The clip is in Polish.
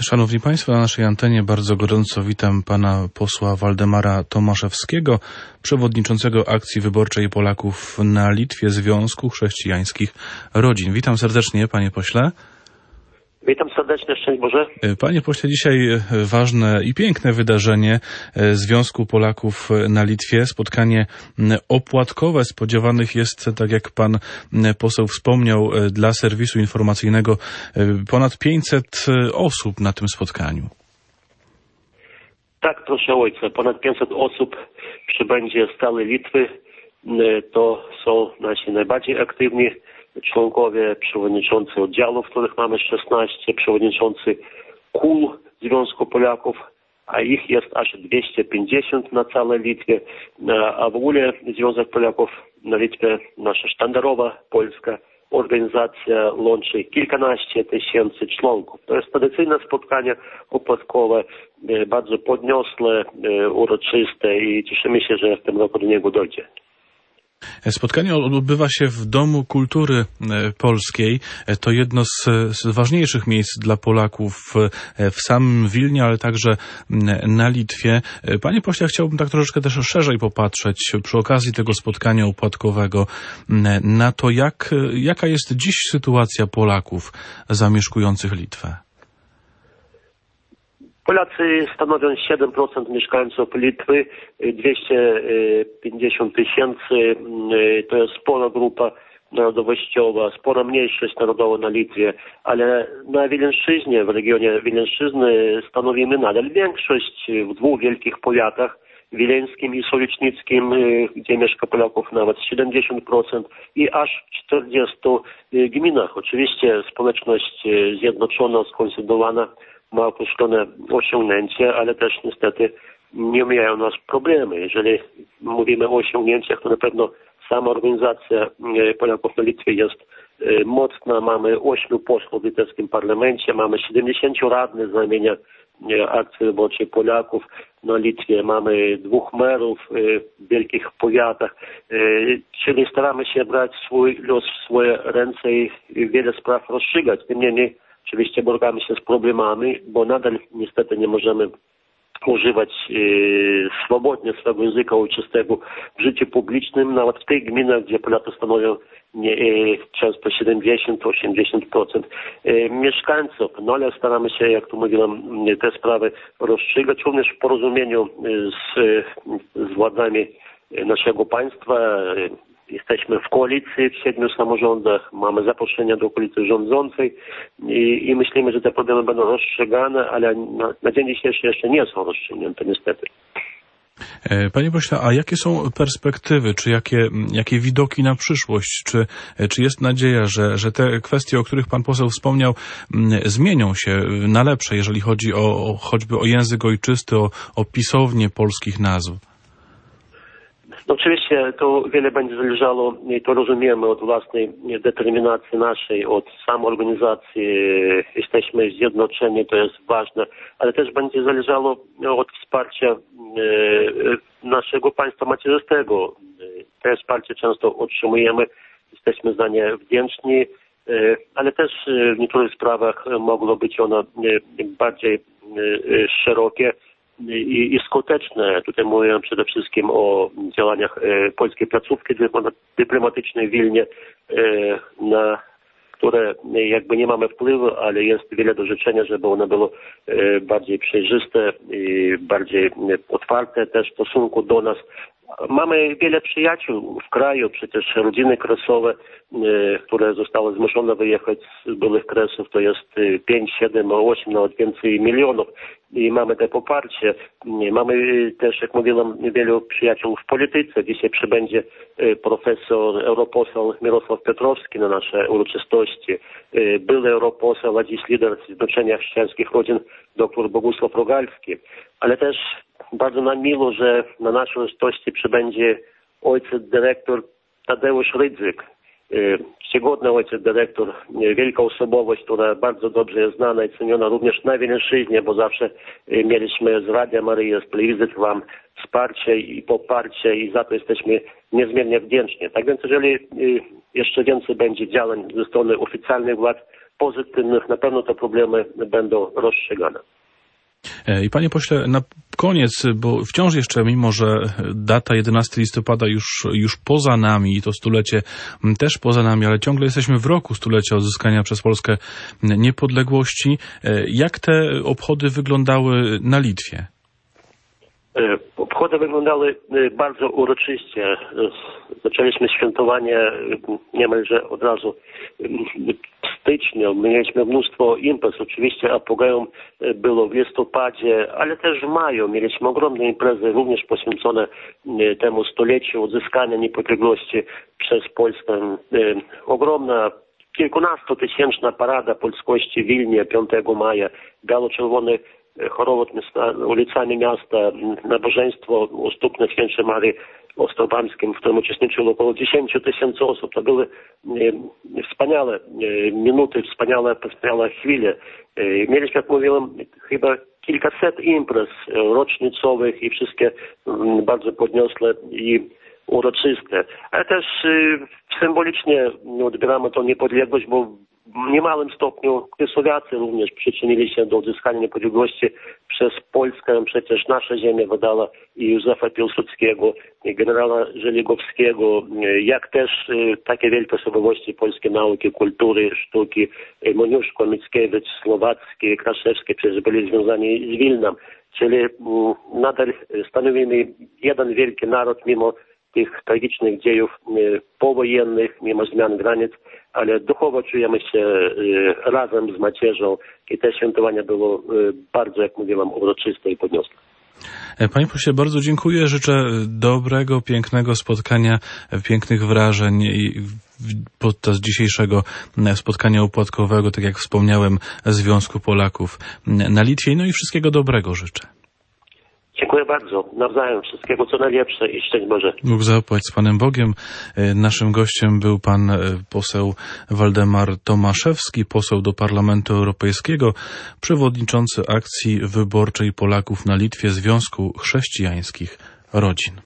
Szanowni Państwo, na naszej antenie bardzo gorąco witam pana posła Waldemara Tomaszewskiego, przewodniczącego akcji wyborczej Polaków na Litwie Związku Chrześcijańskich Rodzin. Witam serdecznie, panie pośle. Witam serdecznie, szczęść Boże. Panie pośle, dzisiaj ważne i piękne wydarzenie Związku Polaków na Litwie. Spotkanie opłatkowe spodziewanych jest, tak jak pan poseł wspomniał, dla serwisu informacyjnego ponad 500 osób na tym spotkaniu. Tak, proszę ojca, ponad 500 osób przybędzie z całej Litwy. To są nasi najbardziej aktywni członkowie, przewodniczący oddziałów, których mamy 16, przewodniczący kół Związku Polaków, a ich jest aż 250 na całej Litwie. A w ogóle Związek Polaków na Litwie, nasza sztandarowa polska organizacja, łączy kilkanaście tysięcy członków. To jest tradycyjne spotkanie opłatkowe, bardzo podniosłe, uroczyste i cieszymy się, że w tym roku do niego dojdzie. Spotkanie odbywa się w Domu Kultury Polskiej. To jedno z ważniejszych miejsc dla Polaków w samym Wilnie, ale także na Litwie. Panie pośle, chciałbym tak troszeczkę też szerzej popatrzeć przy okazji tego spotkania opłatkowego na to, jaka jest dziś sytuacja Polaków zamieszkujących Litwę. Polacy stanowią 7% mieszkańców Litwy, 250 tysięcy, to jest spora grupa narodowościowa, spora mniejszość narodowa na Litwie, ale na Wileńszczyźnie, w regionie Wileńszczyzny stanowimy nadal większość w dwóch wielkich powiatach, wileńskim i solicznickim, gdzie mieszka Polaków nawet 70% i aż w 40 gminach. Oczywiście społeczność zjednoczona, skonsolidowana ma określone osiągnięcia, ale też niestety nie omijają nas problemy. Jeżeli mówimy o osiągnięciach, to na pewno sama organizacja Polaków na Litwie jest mocna. Mamy 8 posłów w litewskim parlamencie, mamy 70 radnych z ramienia akcji wyborczej Polaków na Litwie, mamy 2 merów w wielkich powiatach, czyli staramy się brać swój los w swoje ręce i wiele spraw rozstrzygać. Tym niemniej oczywiście borykamy się z problemami, bo nadal niestety nie możemy używać swobodnie swego języka ojczystego w życiu publicznym, nawet w tych gminach, gdzie Polacy stanowią często 70-80% mieszkańców. No ale staramy się, jak tu mówiłem, te sprawy rozstrzygać, również w porozumieniu z władzami naszego państwa. Jesteśmy w koalicji w 7 samorządach, mamy zaproszenia do koalicji rządzącej i myślimy, że te problemy będą rozstrzygane, ale na dzień dzisiejszy jeszcze nie są rozstrzygnięte niestety. Panie pośle, a jakie są perspektywy, czy jakie widoki na przyszłość? Czy jest nadzieja, że te kwestie, o których pan poseł wspomniał, zmienią się na lepsze, jeżeli chodzi choćby o język ojczysty, o pisownię polskich nazw? No oczywiście to wiele będzie zależało, i to rozumiemy, od własnej determinacji naszej, od samoorganizacji. Jesteśmy zjednoczeni, to jest ważne, ale też będzie zależało od wsparcia naszego państwa macierzystego. To wsparcie często otrzymujemy, jesteśmy za nie wdzięczni, ale też w niektórych sprawach mogło być ono bardziej szerokie i skuteczne. Tutaj mówię przede wszystkim o działaniach polskiej placówki dyplomatycznej w Wilnie, na które jakby nie mamy wpływu, ale jest wiele do życzenia, żeby ono było bardziej przejrzyste i bardziej otwarte też w stosunku do nas. Mamy wiele przyjaciół w kraju, przecież rodziny kresowe, które zostały zmuszone wyjechać z byłych Kresów, to jest 5, 7, 8, nawet więcej milionów i mamy te poparcie. Mamy też, jak mówiłem, wielu przyjaciół w polityce. Dzisiaj przybędzie profesor, europoseł Mirosław Piotrowski na nasze uroczystości, były europoseł, a dziś lider Zjednoczenia Chrześcijańskich Rodzin, dr Bogusław Rogalski, ale też bardzo nam miło, że na naszej uroczystości przybędzie ojciec dyrektor Tadeusz Rydzyk, czcigodny ojciec dyrektor, wielka osobowość, która bardzo dobrze jest znana i ceniona również na Wileńszczyźnie, bo zawsze mieliśmy z Radia Maryja, z telewizji Wam wsparcie i poparcie i za to jesteśmy niezmiernie wdzięczni. Tak więc jeżeli jeszcze więcej będzie działań ze strony oficjalnych władz pozytywnych, na pewno te problemy będą rozstrzygane. I panie pośle, na koniec, bo wciąż jeszcze, mimo że data 11 listopada już poza nami i to stulecie też poza nami, ale ciągle jesteśmy w roku stulecia odzyskania przez Polskę niepodległości. Jak te obchody wyglądały na Litwie? Obchody wyglądały bardzo uroczyście. Zaczęliśmy świętowanie niemalże od razu w styczniu. Mieliśmy mnóstwo imprez. Oczywiście apogeum było w listopadzie, ale też w maju. Mieliśmy ogromne imprezy, również poświęcone temu stuleciu odzyskania niepodległości przez Polskę. Ogromna, kilkunastotysięczna parada polskości w Wilnie 5 maja. Biało-czerwony chorowód ulicami miasta, nabożeństwo ustupne w Świętszej Marii Ostrobamskim, w którym uczestniczyło około 10 000 osób. To były wspaniałe minuty, wspaniałe chwile. Mieliśmy, jak mówiłem, chyba kilkaset imprez rocznicowych i wszystkie bardzo podniosłe i uroczyste. Ale też symbolicznie odbieramy tą niepodległość, bo w niemałym stopniu Słowiacy również przyczynili się do odzyskania niepodległości przez Polskę. Przecież nasza ziemia wydała i Józefa Piłsudskiego, i generała Żeligowskiego, jak też takie wielkie osobowości polskiej nauki, kultury, sztuki, Moniuszko, Mickiewicz, Słowacki, Kraszewski, przecież byli związani z Wilnem. Czyli nadal stanowimy jeden wielki naród, mimo tych tragicznych dziejów powojennych, mimo zmian granic, ale duchowo czujemy się razem z macierzą i te świętowanie było bardzo, jak mówiłam, uroczyste i podniosłe. Panie pośle, bardzo dziękuję. Życzę dobrego, pięknego spotkania, pięknych wrażeń podczas dzisiejszego spotkania opłatkowego, tak jak wspomniałem, Związku Polaków na Litwie. No i wszystkiego dobrego życzę. Dziękuję bardzo. Nawzajem wszystkiego co najlepsze i szczęść Boże. Bóg zapłać z Panem Bogiem. Naszym gościem był pan poseł Waldemar Tomaszewski, poseł do Parlamentu Europejskiego, przewodniczący akcji wyborczej Polaków na Litwie Związku Chrześcijańskich Rodzin.